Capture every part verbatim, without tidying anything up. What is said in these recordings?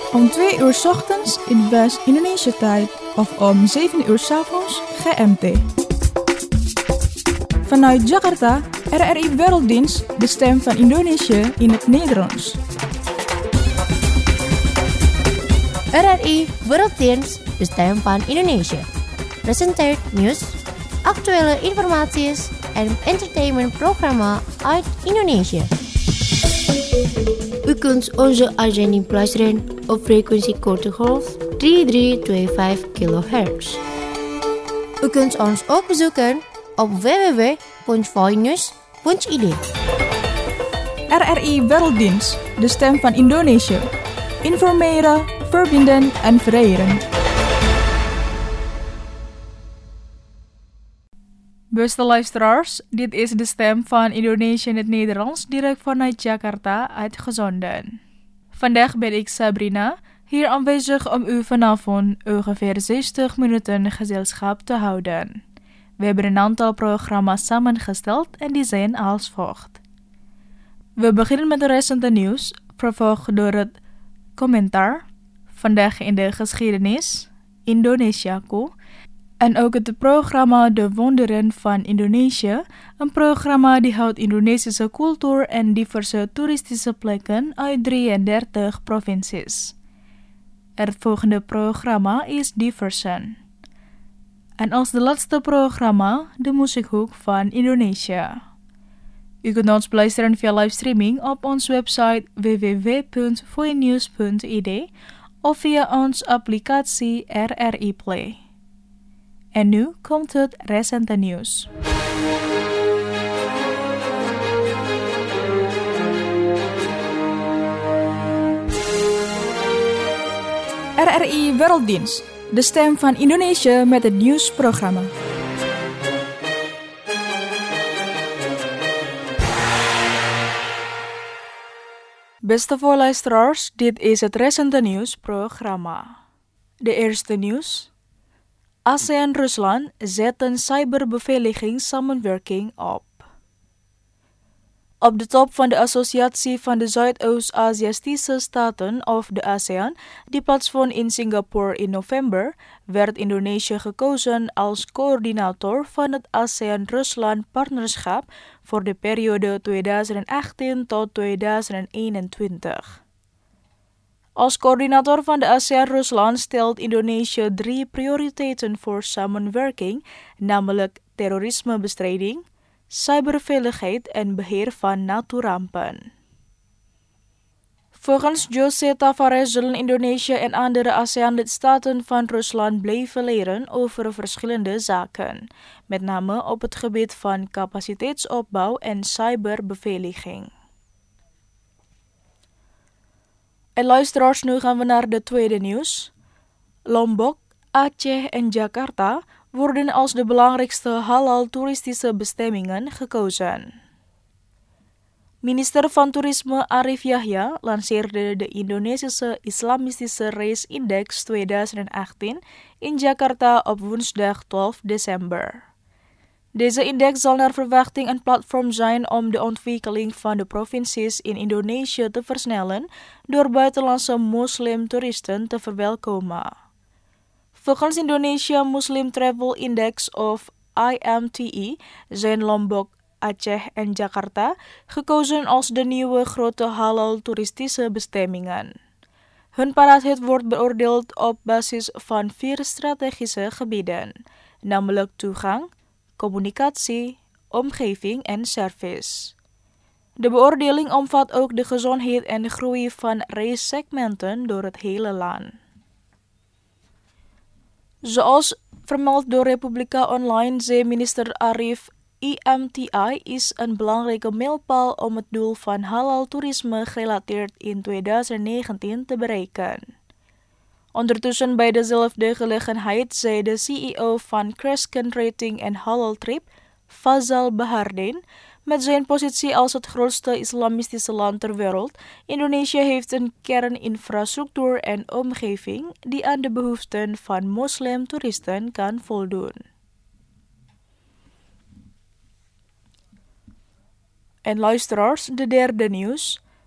Om twee uur 's ochtends in West-Indonesia tijd of om zeven uur 's avonds G M T. Vanuit Jakarta, R R I Werelddienst, de stem van Indonesië in het Nederlands. R R I Werelddienst, de stem van Indonesië. Presenteert nieuws, actuele informatie en entertainmentprogramma uit Indonesië. U kunt onze uitzending beluisteren op frequentie korte golf drie drie twee vijf kilohertz. U kunt ons ook bezoeken op w w w punt voinews punt i d. R R I Werelddienst, de stem van Indonesië. Informeren, verbinden en vereren. Beste luisteraars, dit is de stem van Indonesië in het Nederlands, direct vanuit Jakarta uitgezonden. Vandaag ben ik Sabrina, hier aanwezig om u vanavond ongeveer zestig minuten gezelschap te houden. We hebben een aantal programma's samengesteld en die zijn als volgt. We beginnen met het recente nieuws, vervolgd door het commentaar, vandaag in de geschiedenis, Indonesiaku, en ook het programma De Wonderen van Indonesië, een programma die houdt Indonesische cultuur en diverse toeristische plekken uit drieëndertig provincies. Het volgende programma is Diversen. En als de laatste programma de muziekhoek van Indonesië. U kunt ons beluisteren via livestreaming op onze website w w w punt voinews punt i d of via onze applicatie R R I Play. En nu komt het recente nieuws. R R I Werelddienst, de stem van Indonesië met het nieuwsprogramma. Beste voorluisteraars, dit is het recente nieuwsprogramma. De eerste nieuws. ASEAN-Rusland zetten cyberbeveiligingssamenwerking op. Op de top van de Associatie van de Zuidoost-Aziatische Staten of de ASEAN, die plaatsvond in Singapore in november, werd Indonesië gekozen als coördinator van het ASEAN-Rusland-partnerschap voor de periode tweeduizend achttien tot tweeduizend eenentwintig. Als coördinator van de ASEAN-Rusland stelt Indonesië drie prioriteiten voor samenwerking, namelijk terrorismebestrijding, cyberveiligheid en beheer van natuurrampen. Volgens José Tavares zullen Indonesië en andere ASEAN-lidstaten van Rusland blijven leren over verschillende zaken, met name op het gebied van capaciteitsopbouw en cyberbeveiliging. En luisteraars, nu gaan we naar de tweede nieuws. Lombok, Aceh en Jakarta worden als de belangrijkste halal toeristische bestemmingen gekozen. Minister van Toerisme Arif Yahya lanceerde de Indonesische Islamistische Reisindex tweeduizend achttien in Jakarta op woensdag twaalf december. Deze index zal naar verwachting een platform zijn om de ontwikkeling van de provincies in Indonesië te versnellen door buitenlandse moslimtoeristen te verwelkomen. Volgens Indonesia Muslim Travel Index of I M T I zijn Lombok, Aceh en Jakarta gekozen als de nieuwe grote halal toeristische bestemmingen. Hun paraatheid wordt beoordeeld op basis van vier strategische gebieden, namelijk toegang, communicatie, omgeving en service. De beoordeling omvat ook de gezondheid en de groei van reissegmenten door het hele land. Zoals vermeld door Republika Online zei minister Arif, I M T I is een belangrijke mijlpaal om het doel van halal toerisme gerelateerd in tweeduizend negentien te bereiken. Ondertussen bij dezelfde gelegenheid zei de C E O van Crescent Rating en Halal Trip, Fazal Bahardin, met zijn positie als het grootste islamistische land ter wereld, Indonesië heeft een kerninfrastructuur en omgeving die aan de behoeften van moslimtoeristen kan voldoen. En luisteraars, de derde nieuws.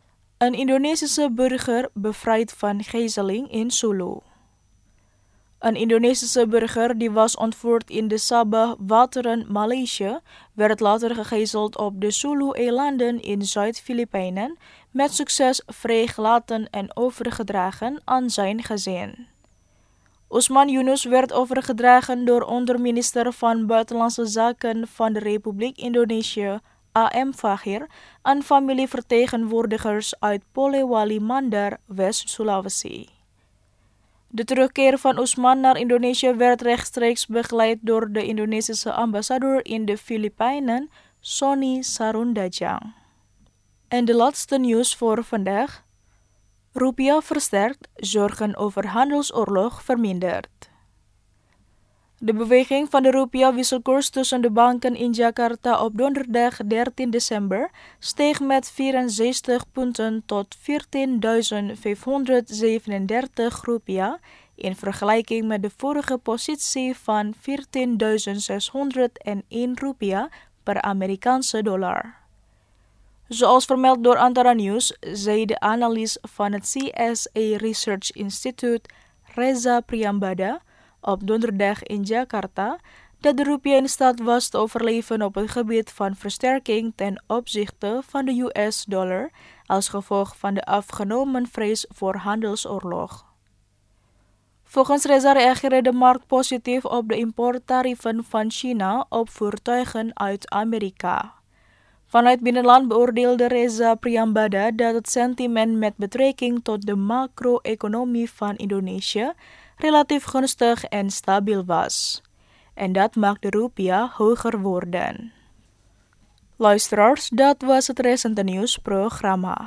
Een Indonesische burger bevrijd van gijzeling in Sulu. Een Indonesische burger die was ontvoerd in de Sabah-wateren Maleisië, werd later gegijzeld op de Sulu-eilanden in Zuid-Filipijnen, met succes vrijgelaten en overgedragen aan zijn gezin. Usman Yunus werd overgedragen door onderminister van Buitenlandse Zaken van de Republiek Indonesië, A M Fahir, aan familievertegenwoordigers uit Polewali Mandar, West-Sulawesi. De terugkeer van Usman naar Indonesië werd rechtstreeks begeleid door de Indonesische ambassadeur in de Filipijnen, Sonny Sarundajang. En de laatste nieuws voor vandaag. Rupiah versterkt, zorgen over handelsoorlog verminderd. De beweging van de rupiah-wisselkoers tussen de banken in Jakarta op donderdag dertien december steeg met vierenzestig punten tot veertienduizend vijfhonderdzevenendertig rupiah in vergelijking met de vorige positie van veertienduizend zeshonderdéén rupiah per Amerikaanse dollar. Zoals vermeld door Antara News, zei de analist van het C S A Research Institute, Reza Priyambada, op donderdag in Jakarta, dat de rupiah in staat was te overleven op het gebied van versterking ten opzichte van de U S-dollar als gevolg van de afgenomen vrees voor handelsoorlog. Volgens Reza reageerde de markt positief op de importtarieven van China op voertuigen uit Amerika. Vanuit binnenland beoordeelde Reza Priyambada dat het sentiment met betrekking tot de macro-economie van Indonesië relatief gunstig en stabiel was. En dat maakt de rupiah hoger worden. Luisteraars, dat was het recente nieuwsprogramma.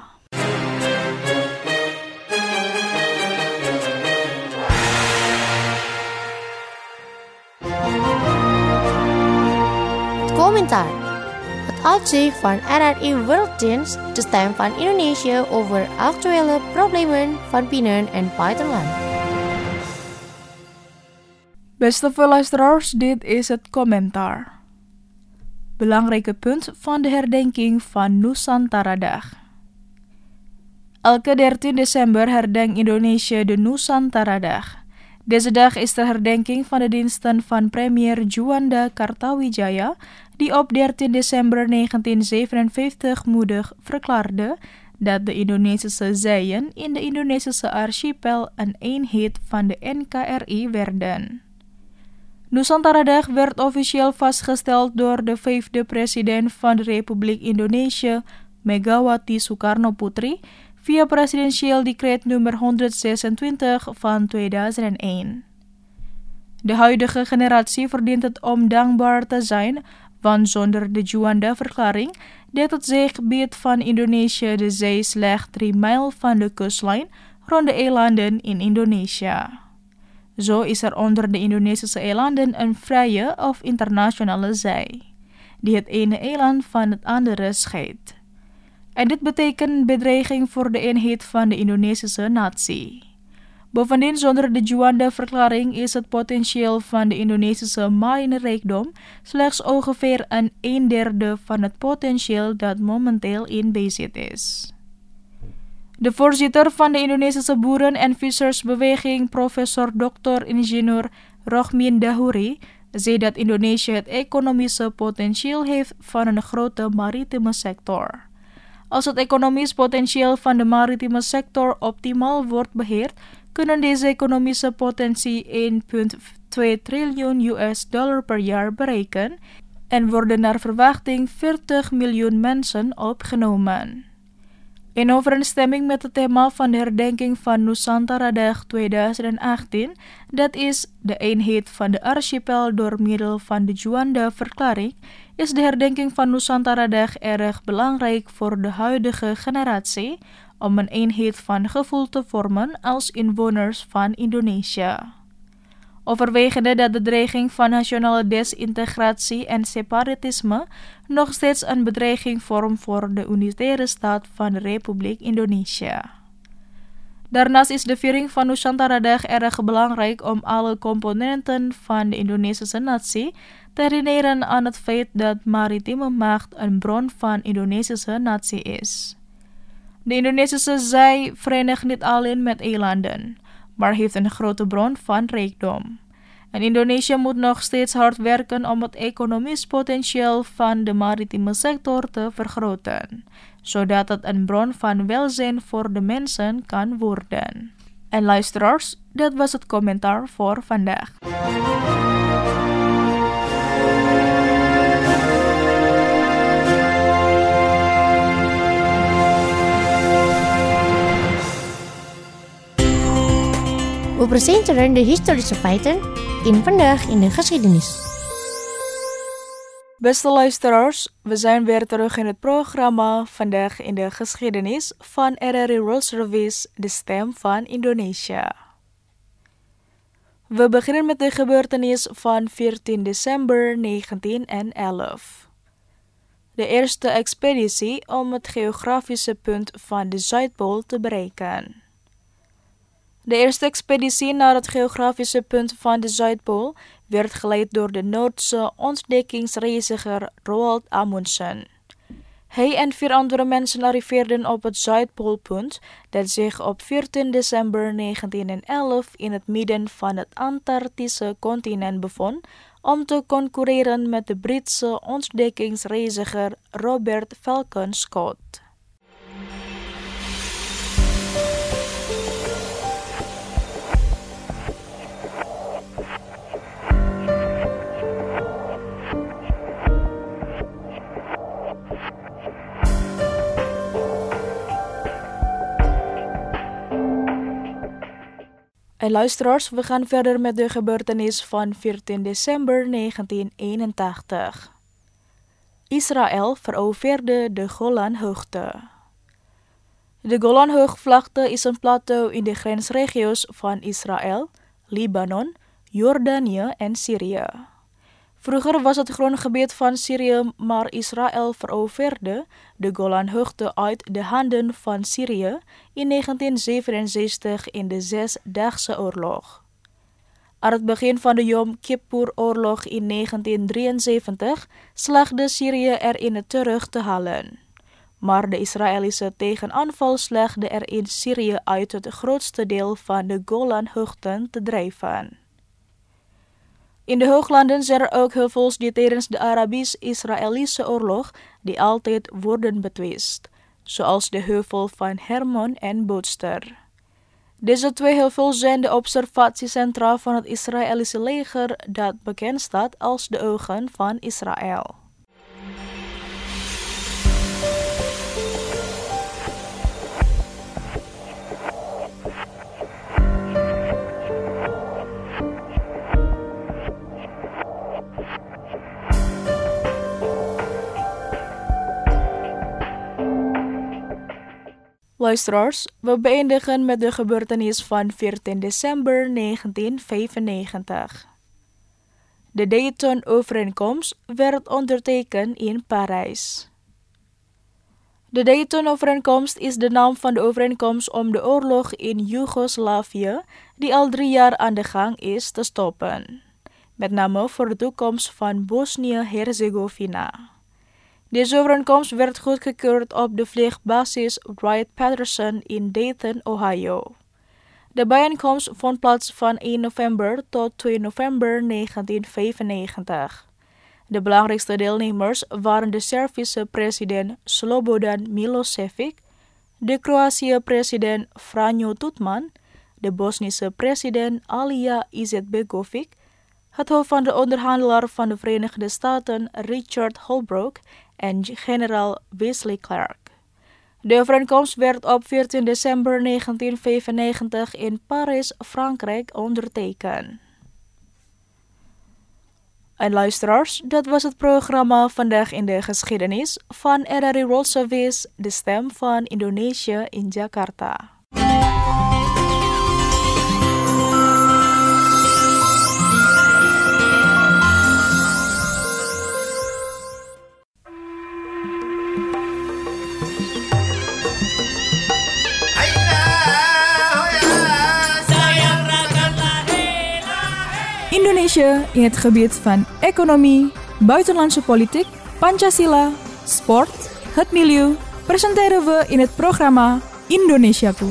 Het commentaar. Het uitzicht van R R I Worlddienst, de stem van Indonesië over actuele problemen van binnen- en buitenland. Beste luisteraars, dit is het commentaar. Belangrijke punt van de herdenking van Nusantara-dag. Elke dertien december herdenkt Indonesië de Nusantara-dag. Deze dag is de herdenking van de diensten van premier Juanda Kartawijaya, die op dertien december negentien zevenenvijftig moedig verklaarde dat de Indonesische zeeën in de Indonesische archipel een eenheid van de N K R I werden. Nusantara-dag werd officieel vastgesteld door de vijfde president van de Republiek Indonesië, Megawati Soekarno-Putri, via presidentieel decreet nummer honderdzesentwintig van tweeduizend één. De huidige generatie verdient het om dankbaar te zijn, want zonder de Juanda-verklaring deed het zeegebied van Indonesië de zee slechts drie mijl van de kustlijn rond de eilanden in Indonesië. Zo is er onder de Indonesische eilanden een vrije of internationale zee, die het ene eiland van het andere scheidt. En dit betekent bedreiging voor de eenheid van de Indonesische natie. Bovendien, zonder de Juanda-verklaring is het potentieel van de Indonesische marine rijkdom slechts ongeveer een een derde van het potentieel dat momenteel in bezit is. De voorzitter van de Indonesische boeren- en vissersbeweging, professor dokter ingenieur Rohmin Dahuri, zei dat Indonesië het economische potentieel heeft van een grote maritieme sector. Als het economisch potentieel van de maritieme sector optimaal wordt beheerd, kunnen deze economische potentie één komma twee triljoen U S dollar per jaar bereiken en worden naar verwachting veertig miljoen mensen opgenomen. In overeenstemming met het thema van de herdenking van Nusantara-dag tweeduizend achttien, dat is de eenheid van de archipel door middel van de Juanda-verklaring, is de herdenking van Nusantara-dag erg belangrijk voor de huidige generatie om een eenheid van gevoel te vormen als inwoners van Indonesië. Overwegende dat de dreiging van nationale desintegratie en separatisme nog steeds een bedreiging vormt voor de unitaire staat van de Republiek Indonesië. Daarnaast is de viering van Nusantara-dag erg belangrijk om alle componenten van de Indonesische natie te herinneren aan het feit dat maritieme macht een bron van Indonesische natie is. De Indonesische zij verenigt niet alleen met eilanden, maar heeft een grote bron van rijkdom. En Indonesië moet nog steeds hard werken om het economisch potentieel van de maritieme sector te vergroten, zodat het een bron van welzijn voor de mensen kan worden. En luisteraars, dat was het commentaar voor vandaag. We presenteren de historische feiten in Vandaag in de Geschiedenis. Beste luisteraars, we zijn weer terug in het programma Vandaag in de Geschiedenis van R R I World Service, de stem van Indonesië. We beginnen met de gebeurtenis van veertien december negentienhonderdelf. De eerste expeditie om het geografische punt van de Zuidpool te bereiken. De eerste expeditie naar het geografische punt van de Zuidpool werd geleid door de Noordse ontdekkingsreiziger Roald Amundsen. Hij en vier andere mensen arriveerden op het Zuidpoolpunt, dat zich op veertien december negentienhonderdelf in het midden van het Antarctische continent bevond, om te concurreren met de Britse ontdekkingsreiziger Robert Falcon Scott. En luisteraars, we gaan verder met de gebeurtenis van veertien december negentieneenentachtig. Israël veroverde de Golanhoogte. De Golanhoogvlakte is een plateau in de grensregio's van Israël, Libanon, Jordanië en Syrië. Vroeger was het grondgebied van Syrië, maar Israël veroverde de Golanhoogte uit de handen van Syrië in negentien zevenenzestig in de Zesdaagse Oorlog. Aan het begin van de Yom Kippur-oorlog in negentien drieënzeventig slaagde Syrië erin het terug te halen. Maar de Israëlische tegenaanval slaagde er in Syrië uit het grootste deel van de Golanhoogten te drijven. In de hooglanden zijn er ook heuvels die tijdens de Arabisch-Israëlische oorlog die altijd worden betwist, zoals de heuvel van Hermon en Boodster. Deze twee heuvels zijn de observatiecentra van het Israëlische leger dat bekend staat als de ogen van Israël. Luisteraars, we beëindigen met de gebeurtenis van veertien december negentienvijfennegentig. De Dayton-overeenkomst werd ondertekend in Parijs. De Dayton-overeenkomst is de naam van de overeenkomst om de oorlog in Joegoslavië, die al drie jaar aan de gang is, te stoppen. Met name voor de toekomst van Bosnië-Herzegovina. Deze overeenkomst werd goedgekeurd op de vliegbasis Wright-Patterson in Dayton, Ohio. De bijeenkomst vond plaats van één november tot twee november negentienvijfennegentig. De belangrijkste deelnemers waren de Servische president Slobodan Milošević, de Kroatische president Franjo Tuđman, de Bosnische president Alija Izetbegović, het hoofd van de onderhandelaar van de Verenigde Staten Richard Holbrooke en generaal Wesley Clark. De overeenkomst werd op veertien december negentienvijfennegentig in Parijs, Frankrijk ondertekend. En luisteraars, dat was het programma Vandaag in de Geschiedenis van R R I World Service, de stem van Indonesië in Jakarta. Indonesië in het gebied van economie, buitenlandse politiek, Pancasila, sport, het milieu, presenteren we in het programma Indonesiaku.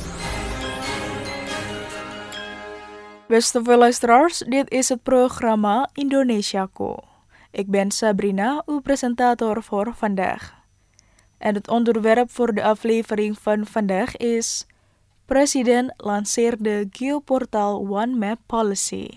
Beste luisteraars, dit is het programma Indonesiaku. Ik ben Sabrina, uw presentator voor vandaag. En het onderwerp voor de aflevering van vandaag is: Presiden lanceerde geoportaal One Map Policy.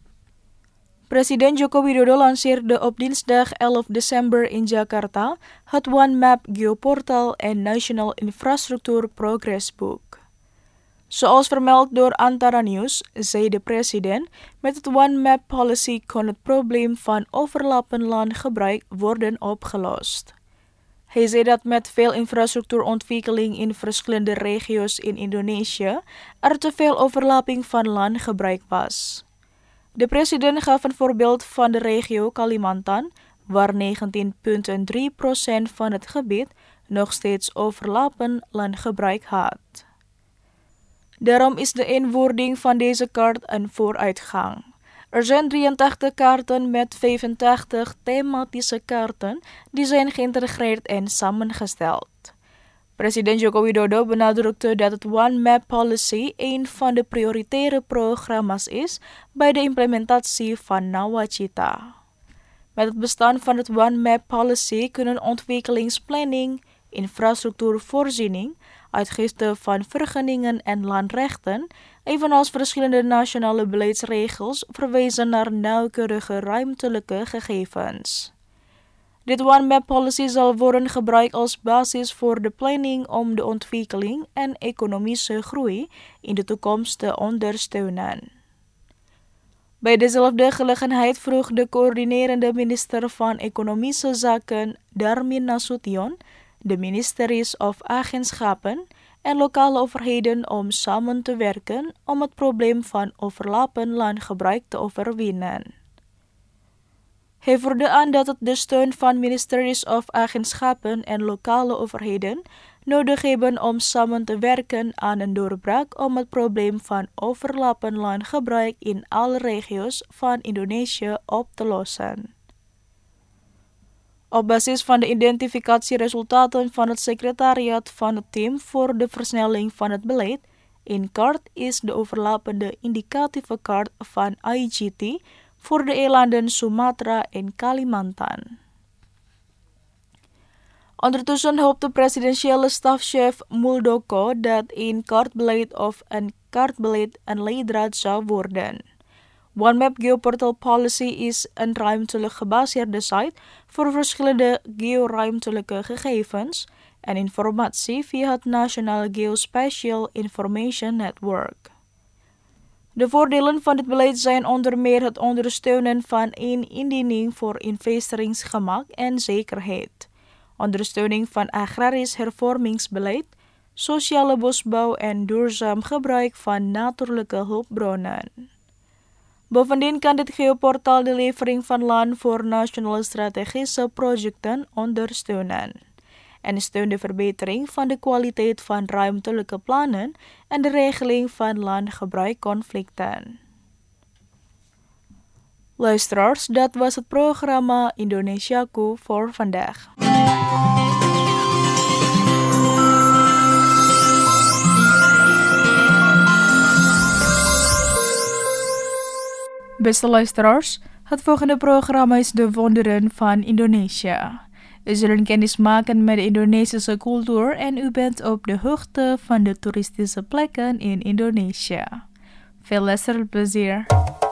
Presiden Joko Widodo lanceerde op dinsdag elf december in Jakarta het One Map geoportaal en National Infrastructure Progress Book. Zoals vermeld door Antara News, zei de president, met het One Map Policy kon het probleem van overlappend landgebruik worden opgelost. Hij zei dat met veel infrastructuurontwikkeling in verschillende regio's in Indonesië er te veel overlapping van landgebruik was. De president gaf een voorbeeld van de regio Kalimantan, waar negentien komma drie procent van het gebied nog steeds overlappend landgebruik had. Daarom is de invoering van deze kaart een vooruitgang. Er zijn drieëntachtig kaarten met vijfentachtig thematische kaarten die zijn geïntegreerd en samengesteld. President Joko Widodo benadrukte dat het One Map Policy een van de prioritaire programma's is bij de implementatie van Nawacita. Met het bestaan van het One Map Policy kunnen ontwikkelingsplanning, infrastructuurvoorziening, uitgifte van vergunningen en landrechten, evenals verschillende nationale beleidsregels verwijzen naar nauwkeurige ruimtelijke gegevens. Dit One Map Policy zal worden gebruikt als basis voor de planning om de ontwikkeling en economische groei in de toekomst te ondersteunen. Bij dezelfde gelegenheid vroeg de coördinerende minister van Economische Zaken, Darmin Nasution, de ministeries of agentschappen en lokale overheden om samen te werken om het probleem van overlappend landgebruik te overwinnen. Hij voerde aan dat het de steun van ministeries of agentschappen en lokale overheden nodig hebben om samen te werken aan een doorbraak om het probleem van overlappend landgebruik in alle regio's van Indonesië op te lossen. Op basis van de identificatieresultaten van het secretariaat van het team voor de versnelling van het beleid, in kaart is de overlappende indicatieve kaart van I G T voor de eilanden Sumatra en Kalimantan. Ondertussen hoopt de presidentiële stafchef Muldoko dat een kaartbeleid of een kaartbeleid een leidraad zou worden. One Map Geoportal Policy is een ruimtelijk gebaseerde site voor verschillende georuimtelijke gegevens en informatie via het National Geospatial Information Network. De voordelen van dit beleid zijn onder meer het ondersteunen van een indiening voor investeringsgemak en zekerheid, ondersteuning van agrarisch hervormingsbeleid, sociale bosbouw en duurzaam gebruik van natuurlijke hulpbronnen. Bovendien kan dit geoportaal de levering van land voor nationale strategische projecten ondersteunen en steunt de verbetering van de kwaliteit van ruimtelijke plannen en de regeling van landgebruikconflicten. Luisteraars, dat was het programma Indonesiaku voor vandaag. Beste luisteraars, het volgende programma is De Wonderen van Indonesië. U zullen kennis maken met de Indonesische cultuur en u bent op de hoogte van de toeristische plekken in Indonesië. Veel luisterplezier.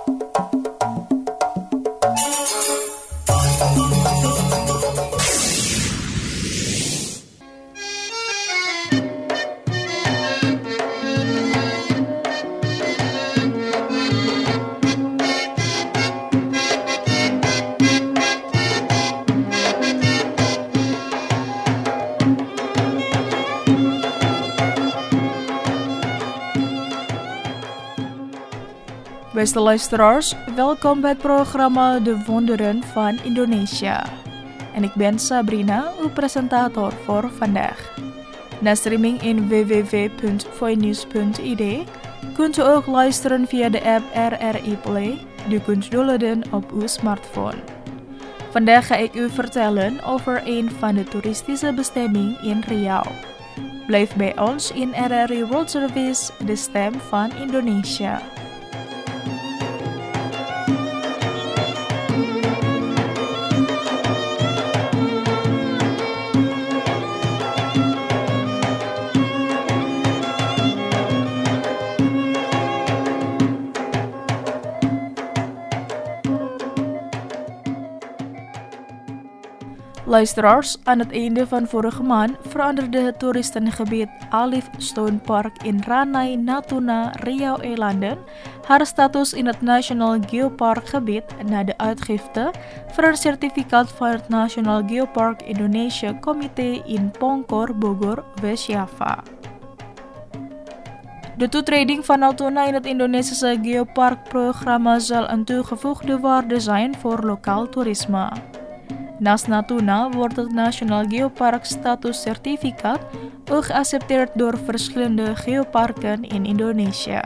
Beste luisteraars, welkom bij het programma De Wonderen van Indonesië. En ik ben Sabrina, uw presentator voor vandaag. Na streaming in w w w punt voinews punt i d kunt u ook luisteren via de app R R I Play. Die kunt downloaden op uw smartphone. Vandaag ga ik u vertellen over een van de toeristische bestemmingen in Riau. Blijf bij ons in R R I World Service, de stem van Indonesia. Luisteraars, aan het einde van vorige maand veranderde het toeristengebied Alif Stone Park in Ranai Natuna, Riau-eilanden haar status in het National Geoparkgebied na de uitgifte voor een certificaat van het National Geopark Indonesia Comité in Pongkor, Bogor, West-Java. De toetreding van Natuna in het Indonesische Geopark-programma zal een toegevoegde waarde zijn voor lokaal toerisme. Naast Natuna wordt het National Geopark Status Certificaat ook geaccepteerd door verschillende geoparken in Indonesië.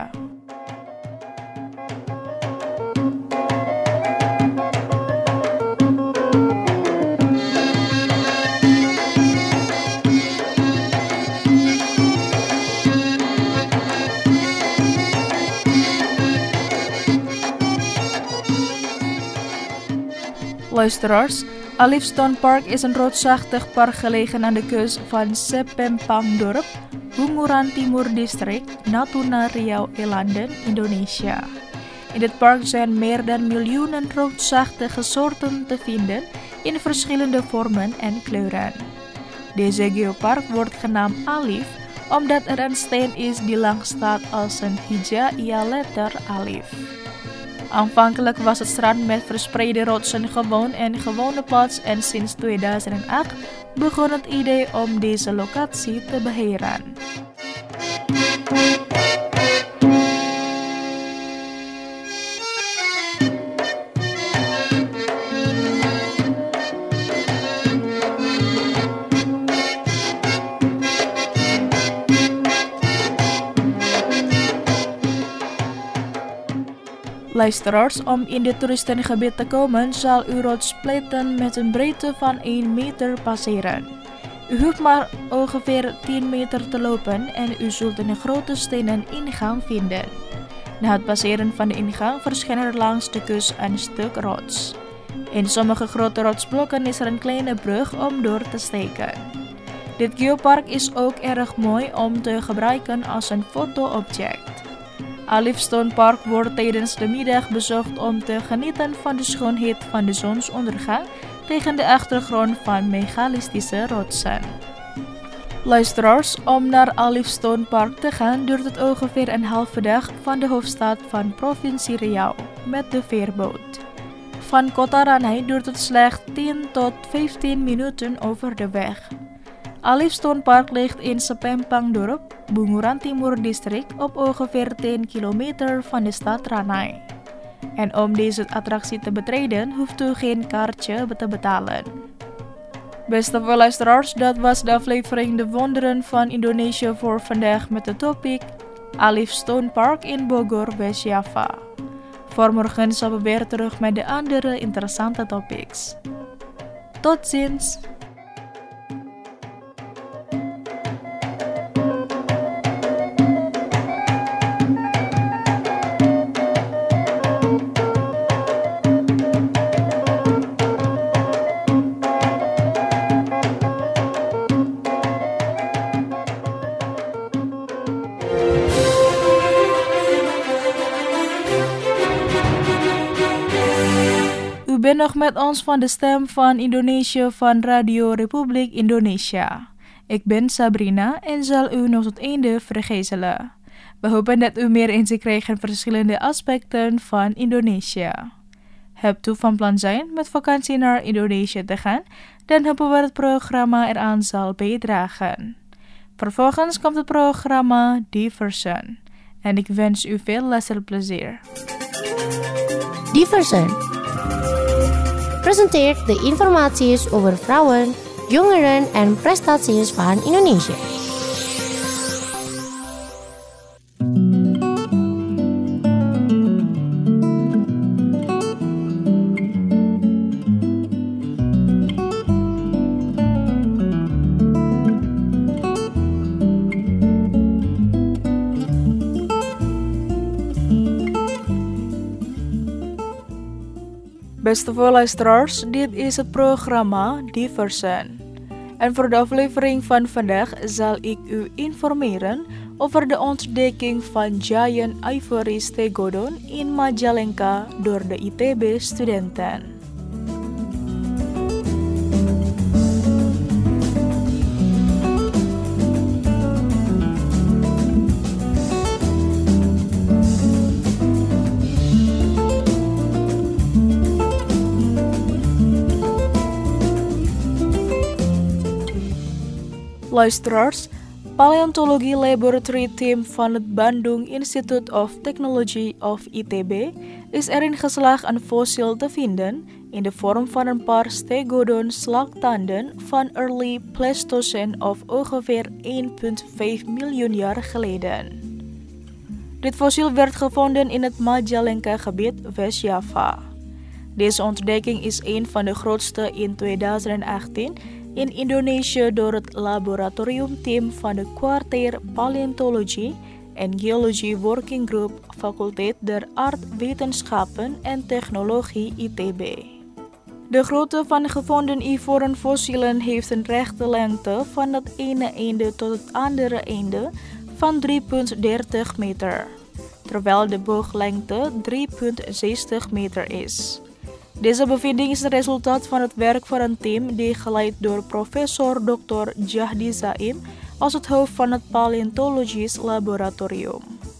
Luisteraars, Alif Stone Park is een rotsachtig park gelegen aan de kust van Sepempang-dorp, Bunguran Timur District, Natuna, Riau-eilanden, Indonesia. In dit park zijn meer dan miljoenen rotsachtige soorten te vinden in verschillende vormen en kleuren. Deze geopark wordt genaamd Alif omdat er een steen is die lang staat als een hijaiyah-letter Alif. Aanvankelijk was het strand met verspreide rotsen gewoon en gewone pads en sinds tweeduizend acht begon het idee om deze locatie te beheren. Luisteraars, om in dit toeristengebied te komen zal u rotspletten met een breedte van één meter passeren. U hoeft maar ongeveer tien meter te lopen en u zult een grote stenen ingang vinden. Na het passeren van de ingang verschijnt er langs de kust een stuk rots. In sommige grote rotsblokken is er een kleine brug om door te steken. Dit geopark is ook erg mooi om te gebruiken als een foto-object. Alif Stone Park wordt tijdens de middag bezocht om te genieten van de schoonheid van de zonsondergang tegen de achtergrond van megalithische rotsen. Luisteraars, om naar Alif Stone Park te gaan duurt het ongeveer een halve dag van de hoofdstad van provincie Riau met de veerboot. Van Kota Ranai duurt het slechts tien tot vijftien minuten over de weg. Alif Stone Park ligt in Sepempang-dorp, Bunguran Timur District op ongeveer tien kilometer van de stad Ranai. En om deze attractie te betreden hoeft u geen kaartje te betalen. Beste luisteraars, dat was de aflevering De Wonderen van Indonesië voor vandaag met de topic Alif Stone Park in Bogor, West-Java. Voor morgen zijn we weer terug met de andere interessante topics. Tot ziens! U bent nog met ons van de stem van Indonesië van Radio Republiek Indonesia. Ik ben Sabrina en zal u nog tot einde vergezelen. We hopen dat u meer inzicht krijgt in verschillende aspecten van Indonesië. Hebt u van plan zijn met vakantie naar Indonesië te gaan, dan hopen we het programma eraan zal bijdragen. Vervolgens komt het programma Diversen. En ik wens u veel luisterplezier. Diversen presenteert de informaties over vrouwen, jongeren en prestaties van Indonesië. Beste luisteraars, dit is het programma Diversen. En voor de aflevering van vandaag zal ik u informeren over de ontdekking van Giant Ivory Stegodon in Majalengka door de I T B-studenten. Luisteraars, Paleontologie Laboratory Team van het Bandung Institute of Technology of I T B is erin geslaagd een fossiel te vinden in de vorm van een paar stegodon slagtanden van early Pleistocene of ongeveer één komma vijf miljoen jaar geleden. Dit fossiel werd gevonden in het Majalengka-gebied West-Java. Deze ontdekking is een van de grootste in tweeduizend achttien in Indonesië door het laboratoriumteam van de Kwartier Paleontologie en Geologie Working Group Faculteit der Aardwetenschappen en Technologie I T B. De grootte van de gevonden ivoren fossielen heeft een rechte lengte van het ene einde tot het andere einde van drie komma dertig meter, terwijl de booglengte drie komma zestig meter is. Deze bevinding is het resultaat van het werk van een team die geleid door professor dokter Jahdi Zaim als het hoofd van het Paleontologisch Laboratorium.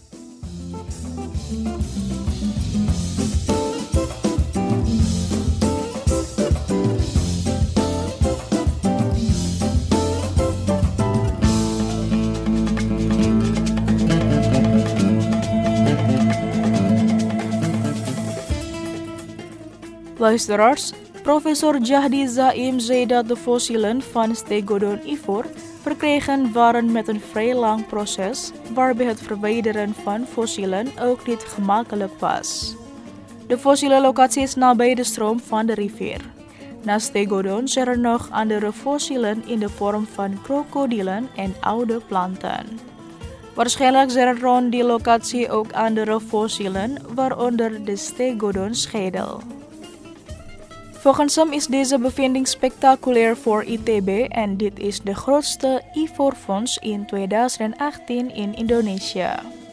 Luisteraars, professor Jahdi Zaim zei dat de fossielen van Stegodon Ivor verkregen waren met een vrij lang proces, waarbij het verwijderen van fossielen ook niet gemakkelijk was. De fossiele locatie is nabij de stroom van de rivier. Naast Stegodon zijn er nog andere fossielen in de vorm van krokodillen en oude planten. Waarschijnlijk zijn er rond die locatie ook andere fossielen, waaronder de Stegodon-schedel. Volgens hem is deze bevinding spectaculair voor I T B en dit is de grootste ivoorfonds in tweeduizend achttien in Indonesië.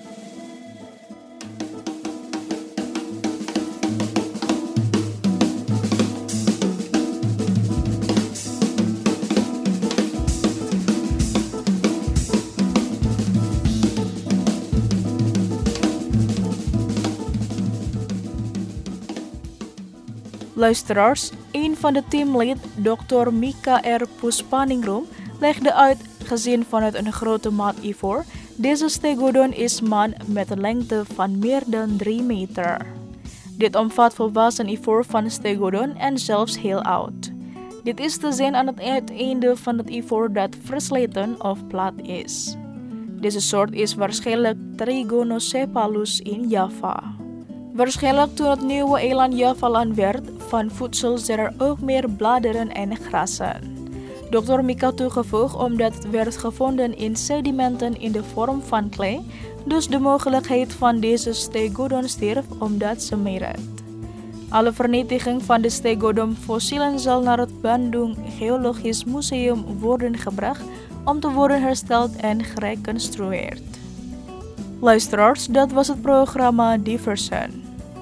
Luisteraars, een van de teamlid, dokter Mika R. Puspaningrum, legde uit, gezien vanuit een grote maat ivoor, deze stegodon is man met een lengte van meer dan drie meter. Dit omvat volwassen ivoor van stegodon en zelfs heel oud. Dit is te zien aan het uiteinde van het ivoor dat versleten of plat is. Deze soort is waarschijnlijk Trigonocephalus in Java. Waarschijnlijk toen het nieuwe eiland Javaland werd, van voedsel zijn er ook meer bladeren en grassen. dokter Mika toegevoegd omdat het werd gevonden in sedimenten in de vorm van klei, dus de mogelijkheid van deze stegodon stierf omdat ze meret. Alle vernietiging van de stegodon fossielen zal naar het Bandung Geologisch Museum worden gebracht om te worden hersteld en gereconstrueerd. Luisteraars, dat was het programma Diversen.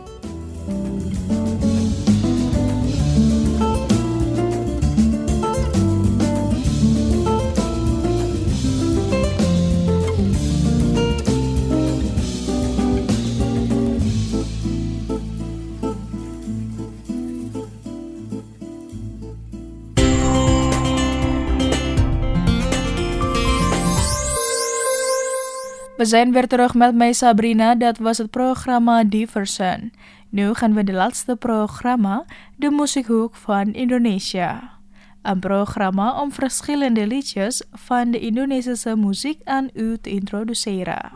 We zijn weer terug met mij Sabrina, dat was het programma Diversen. Nu gaan we de laatste programma, de muziekhoek van Indonesië. Een programma om verschillende liedjes van de Indonesische muziek aan u te introduceren.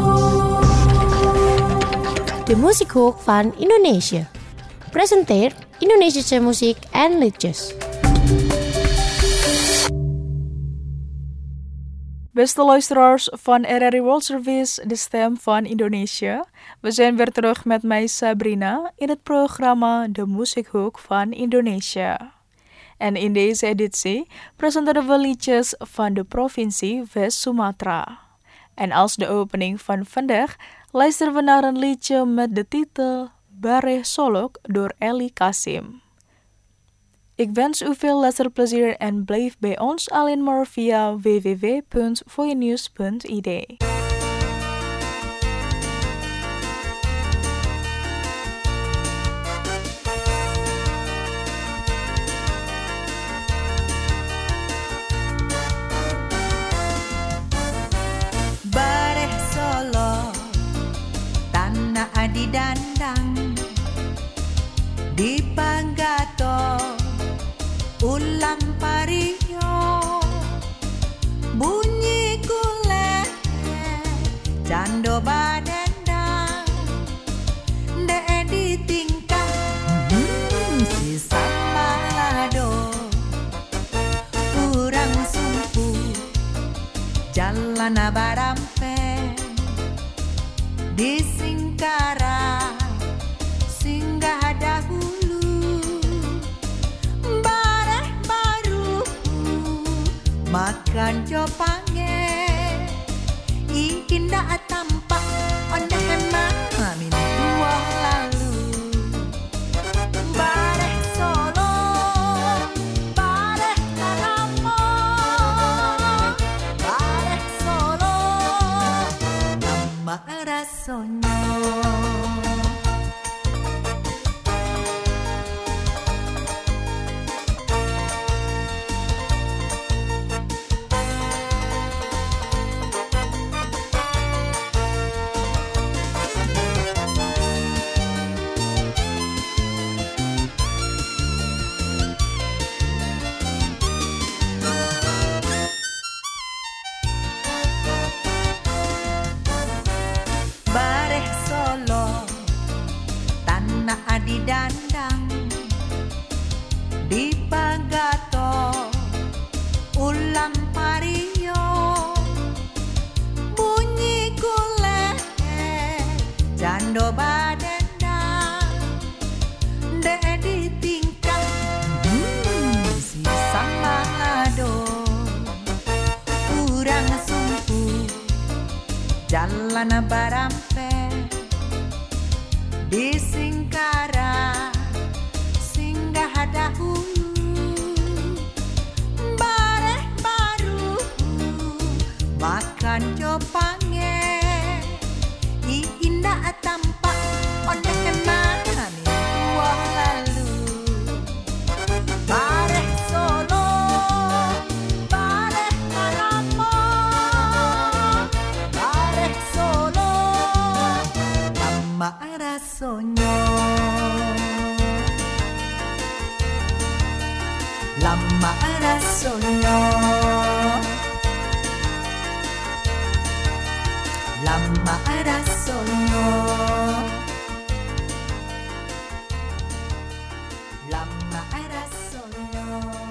De muziekhoek van Indonesië. Presenteert Indonesische muziek en liedjes. Beste luisteraars van R R I World Service, de stem van Indonesië. We zijn weer terug met mij Sabrina in het programma De Muziekhoek van Indonesië. En in deze editie presenteren we liedjes van de provincie West-Sumatra. En als de opening van vandaag luisteren we naar een liedje met de titel Bareh Solok door Eli Kasim. Ik wens u veel luisterplezier en blijf bij ons alleen maar via w w w punt voinews punt i d. Bareh Solok, tanah adi dandang, di Panggato ulam pario, bunyi gule, cando badendang, de di tingkah, hmm, si samalado, urang sumpu, jalan barampe, di Singkara, singgah dahulu. Makan copange indah tampak ondah emang min tua lalu. Bareh Solo, bareh Karamo, bareh Solo, nama rasonyo. Adi dandang di Panggato ulam pario, bunyi gule cando badendang, de di tingkah, hmm, si samalado, urang sumpu, jalan barampe, di Singkara, singgah dahulu, bareh baru, makan copange, indah tampak, ondah kemana nih tua lalu. Bareh Solo, bareh Karamo, bareh Solo, nama rasonyo. Lama rasonyo, lama rasonyo, lama rasonyo.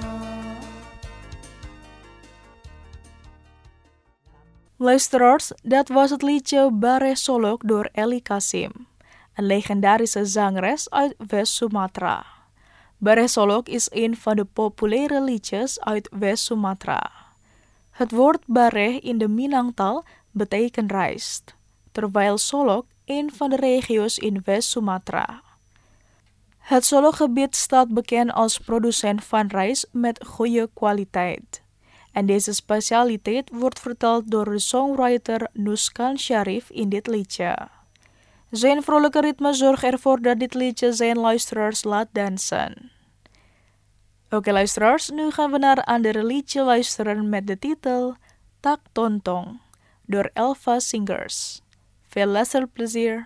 Luisteraars, dat was het liedje Bareh Solok door Eli Kasim, een legendarische zangeres uit West-Sumatra. Bareh Solok is een van de populaire liedjes uit West-Sumatra. Het woord bareh in de Minangtaal betekent rijst, terwijl Solok een van de regio's in West-Sumatra. Het Solokgebied staat bekend als producent van rijst met goede kwaliteit. En deze specialiteit wordt verteld door de songwriter Nuskan Sharif in dit liedje. Zijn vrolijke ritme zorgt ervoor dat dit liedje zijn luisteraars laat dansen. Oké luisteraars, nu gaan we naar een andere liedje luisteren met de titel Tak Tontong door Elva Singers. Veel luisterplezier!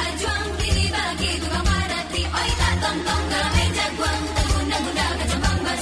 Tong tong galang meja guang, tagunda gunda kacang bang basi.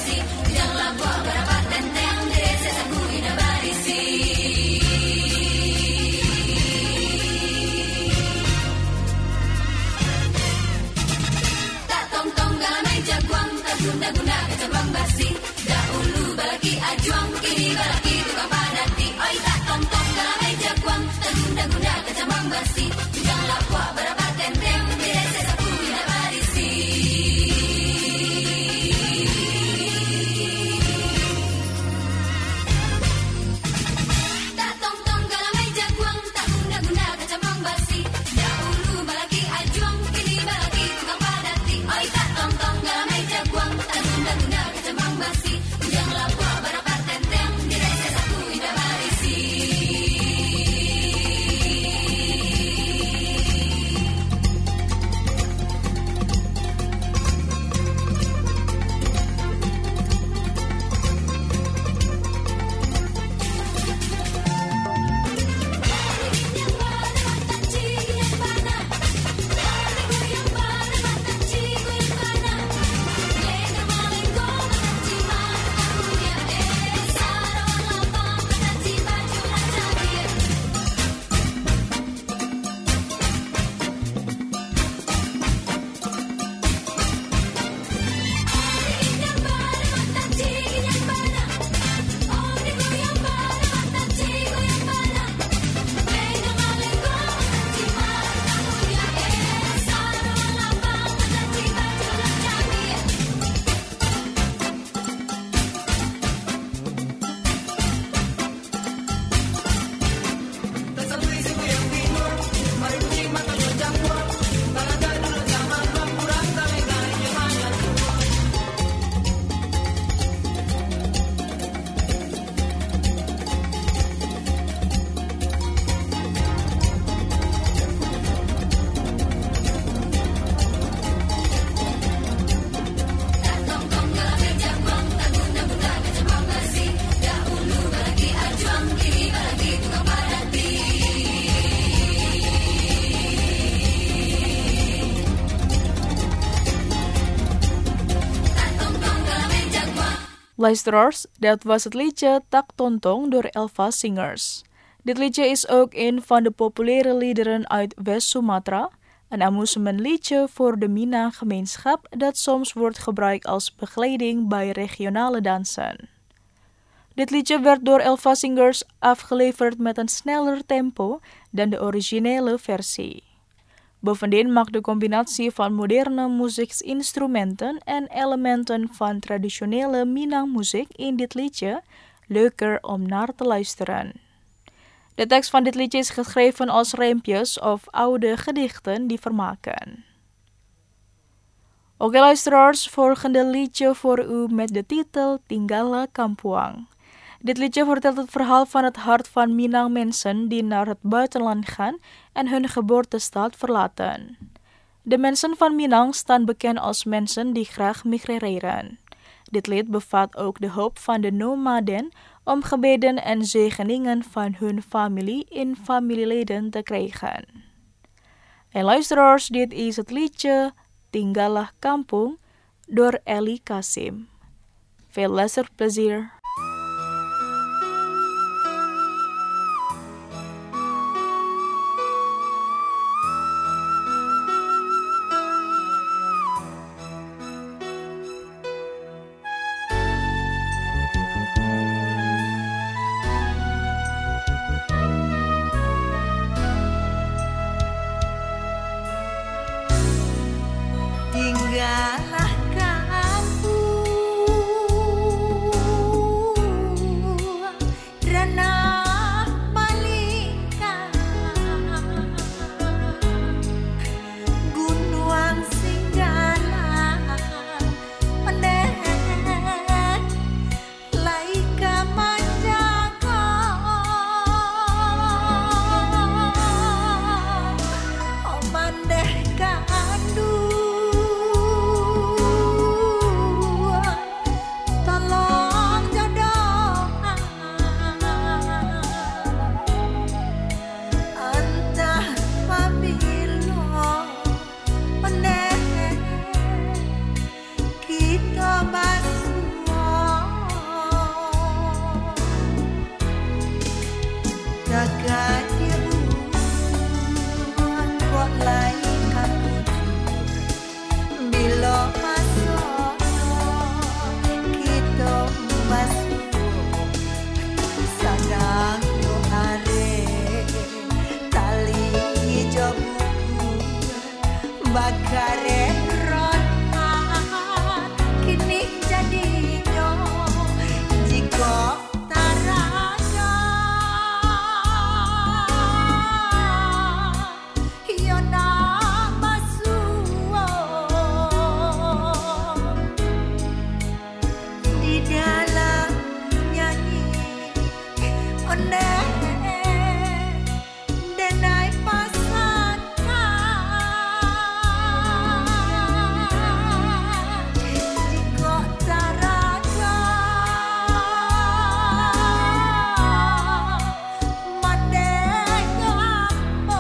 Luisteraars, dat was het liedje Tak Tontong door Elva Singers. Dit liedje is ook een van de populaire liederen uit West-Sumatra, een amusementliedje voor de Minang-gemeenschap dat soms wordt gebruikt als begeleiding bij regionale dansen. Dit liedje werd door Elva Singers afgeleverd met een sneller tempo dan de originele versie. Bovendien maakt de combinatie van moderne muzieksinstrumenten en elementen van traditionele Minang-muziek in dit liedje leuker om naar te luisteren. De tekst van dit liedje is geschreven als rijmpjes of oude gedichten die vermaken. Oké luisteraars, volgende liedje voor u met de titel Tinggala Kampuang. Dit liedje vertelt het verhaal van het hart van Minang mensen die naar het buitenland gaan en hun geboortestad verlaten. De mensen van Minang staan bekend als mensen die graag migreren. Dit lied bevat ook de hoop van de nomaden om gebeden en zegeningen van hun familie en familieleden te krijgen. En luisteraars, dit is het liedje Tinggala Kampung door Eli Kasim. Veel luisterplezier. Tinggallah kampung ranah balikan gunung singgala pendek laika manjaga oh mandeh kandu tali bakare rotan kini jadinya jika taraga yona masuo di dalam nyanyi oneh denai pasan jika taraga mandengamo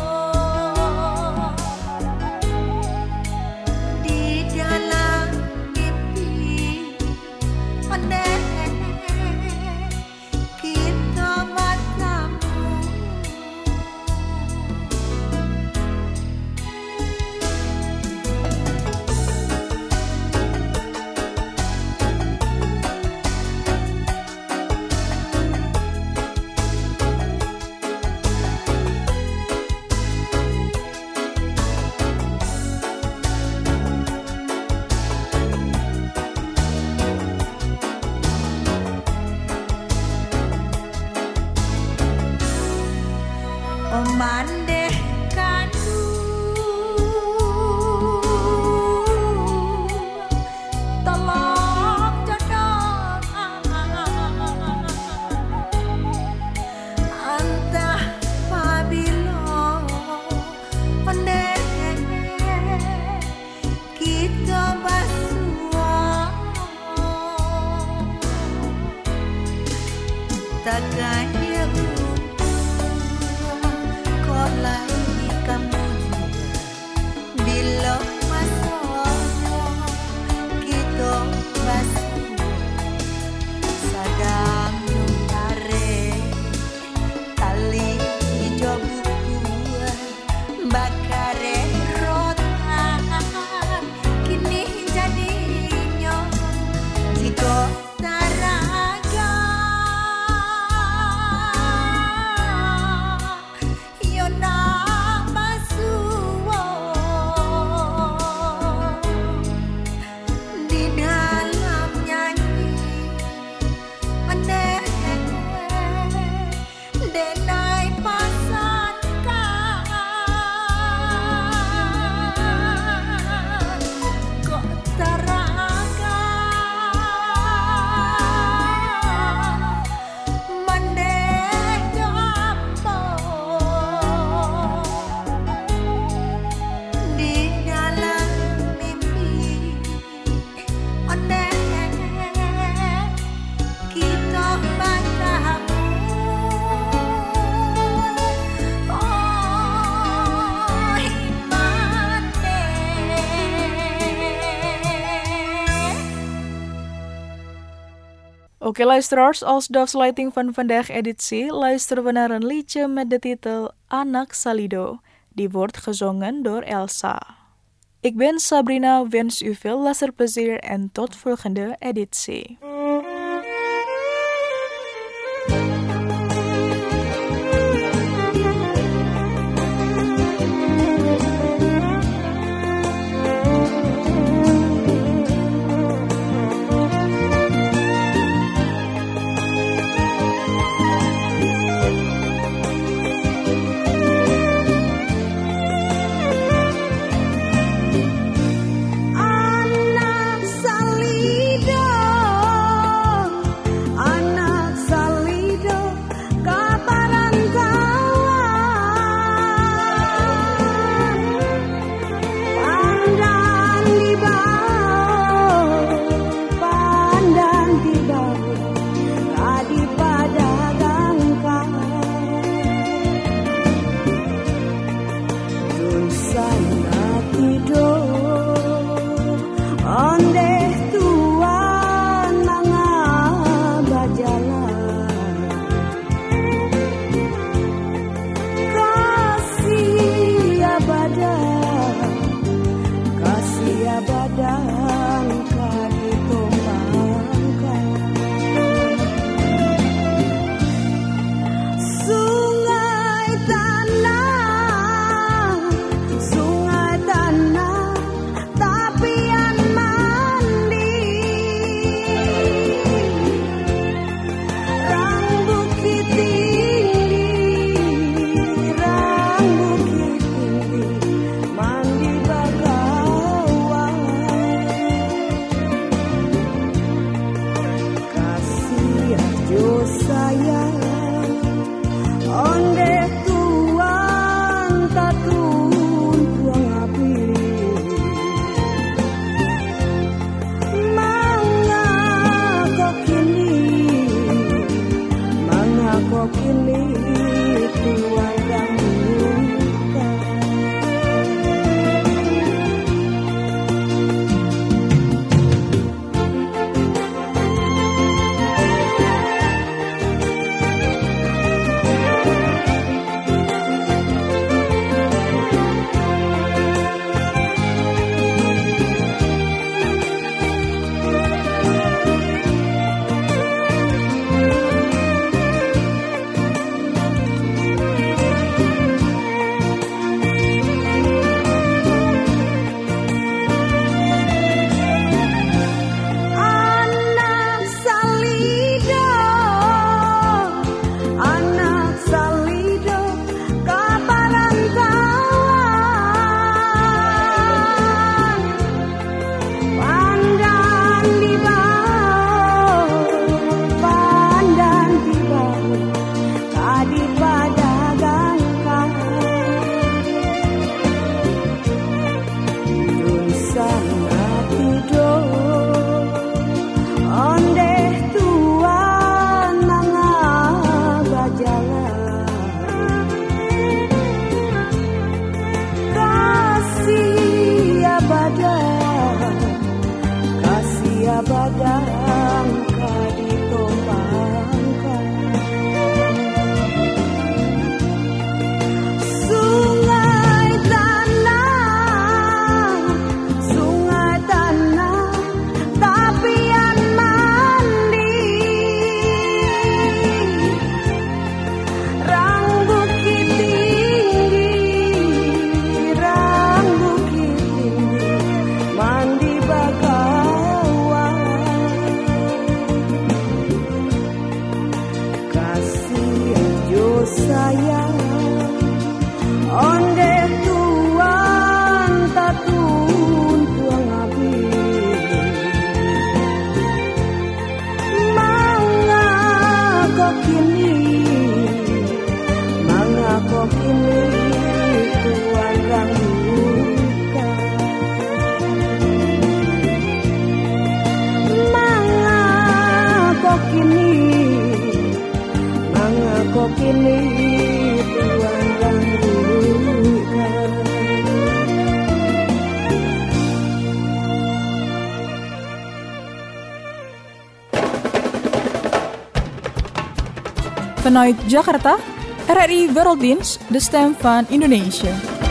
di dalam mimpi oneh kita matamu omandeh kandu tolong jodoh antah pabilo ondeh kita basua takkan dia lagi kamu juga bila masanya kita basuh sadang nuntare tali hijau buku bakare rotan kini jadinya jika taraga yona masuo di dalam nyanyi aneh denai pasangkan kok taraga mandengamo di dalam mimpi oneh kita matamu oh himane. Oké luisteraars, als de afsluiting van vandaag editie luisteren we naar een liedje met de titel Anak Salido. Die wordt gezongen door Elsa. Ik ben Sabrina, wens u veel luisterplezier en tot volgende editie. Anak Salido sayang onde tuan tatun tuang api manga kok kini manga kok kini tuan rangka manga kok kini manga kok kini tuan rangka. Vanuit Jakarta, R R I Werelddienst, de stem van Indonesië.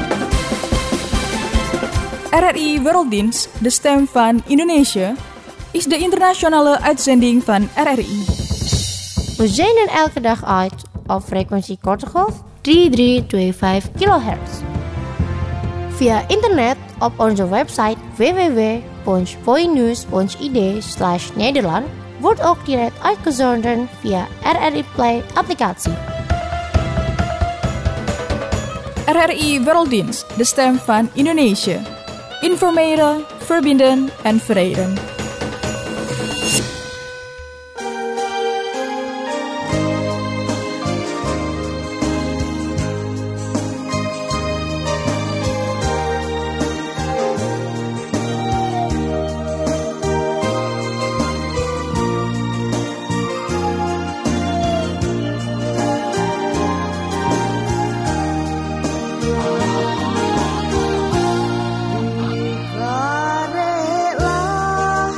R R I Werelddienst, de stem van Indonesië, is de internationale uitzending van R R I. We zenden elke dag uit op frequentie korte golf drie drie twee vijf kilohertz. Via internet op onze website w w w punt voinews punt i d slash Nederland wordt ook direct uitgezonden via R R I Play applicatie. R R I Werelddienst, de stem van Indonesië. Informeren, verbinden en verenigen. Karela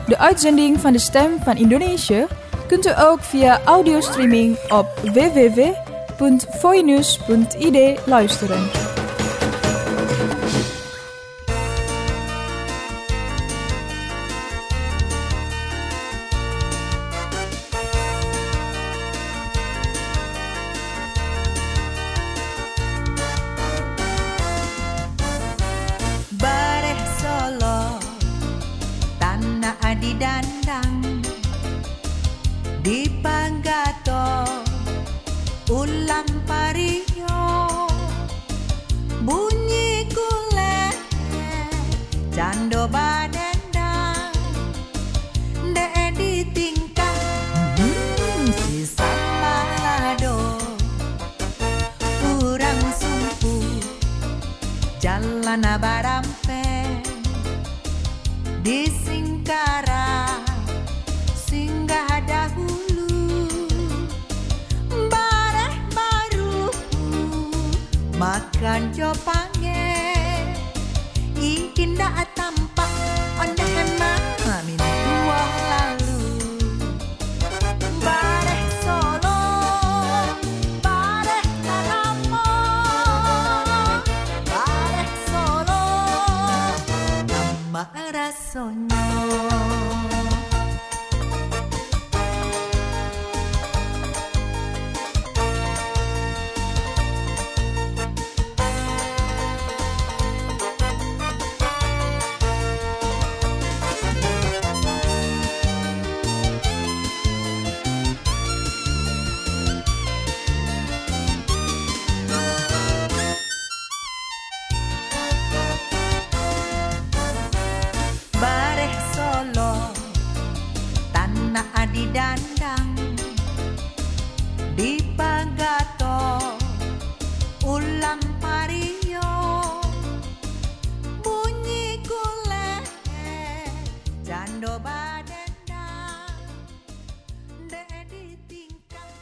De uitzending van de Stem van Indonesië kunt u ook via audiostreaming op w w w punt voinews punt i d luisteren. Dandang di Panggato ulam pario bunyi kule cando badendang de di tingkah hmm, si samalado urang sumpu jalan barampe di Singkara singgah dahulu bareh baru makan copange ikin dak tampak onde emang amin tua lalu bareh Solo bareh Karamo bareh Solo nama rasanya. Di Dandang di Panggato ulam pario bunyi kule cando badendang de di tingkah.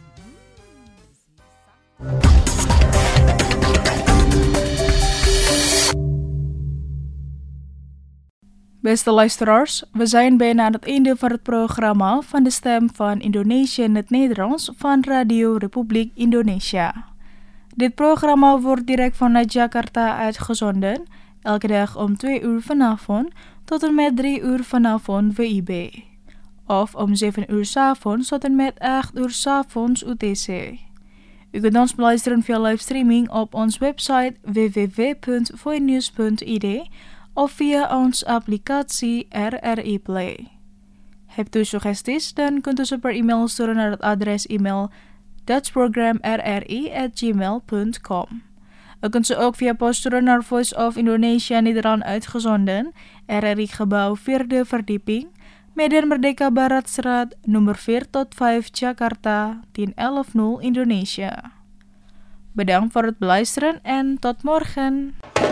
Beste luisteraars, we zijn bijna aan het einde van het programma van de Stem van Indonesië in het Nederlands van Radio Republiek Indonesia. Dit programma wordt direct vanuit Jakarta uitgezonden, elke dag om twee uur vanavond tot en met drie uur vanavond W I B. Of om zeven uur 's avonds tot en met acht uur 's avonds U T C. U kunt ons beluisteren via livestreaming op onze website w w w punt voinews punt i d of via onze applicatie R R I Play. Hebt u suggesties, dan kunt u ze per e-mail sturen naar het adres e-mail dutchprogram r r i at gmail punt com. U kunt ze ook via post sturen naar Voice of Indonesia Nederland uitgezonden, R R I gebouw vierde verdieping, Medan Merdeka Baratstraat, nummer vier tot vijf Jakarta, tien elf nul Indonesia. Bedankt voor het beluisteren en tot morgen.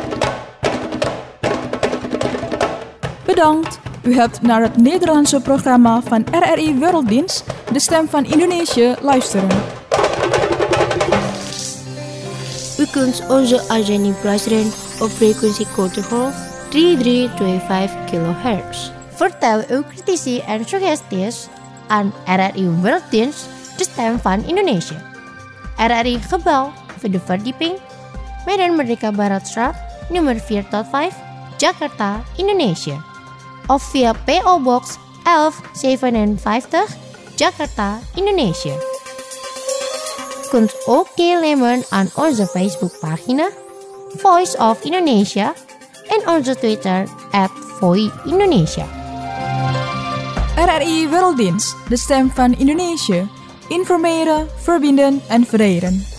Bedankt. U hebt naar het Nederlandse programma van R R I Werelddienst, de Stem van Indonesië, luisteren. U kunt onze uitzending beluisteren op frequentie Kortegolf drie drie twee vijf kilohertz. Vertel uw critici en suggesties aan R R I Werelddienst, de Stem van Indonesië. R R I gebouw voor de verdieping, Medan Merdeka Baratstraat, nummer vier tot vijf, Jakarta, Indonesië. Of via P O Box elf zevenenvijftig, Jakarta, Indonesië. U kunt ook deelnemen aan onze Facebookpagina Voice of Indonesia en onze Twitter at Voi Indonesia. R R I Werelddienst, de Stem van Indonesië. Informeren, verbinden en verenigen.